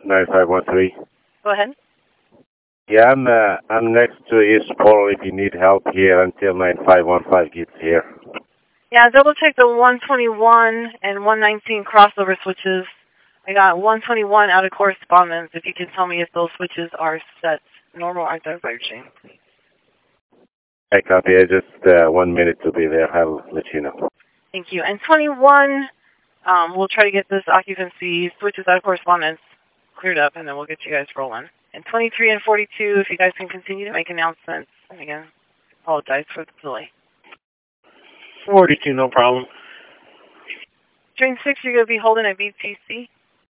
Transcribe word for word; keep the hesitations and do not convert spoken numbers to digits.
nine five one three. Go ahead. Yeah, I'm uh, I'm next to East Pole if you need help here until nine five one five gets here. Yeah, double check the one twenty-one and one nineteen crossover switches. I got one twenty-one out of correspondence. If you can tell me if those switches are set normal or diverging. I copy. I just uh, one minute to be there. I'll let you know. Thank you. And twenty-one, um, we'll try to get this occupancy switches out of correspondence cleared up, and then we'll get you guys rolling. And twenty-three and forty-two, if you guys can continue to make announcements. And again, apologize for the delay. forty-two, no problem. Train six, you're going to be holding at B T C.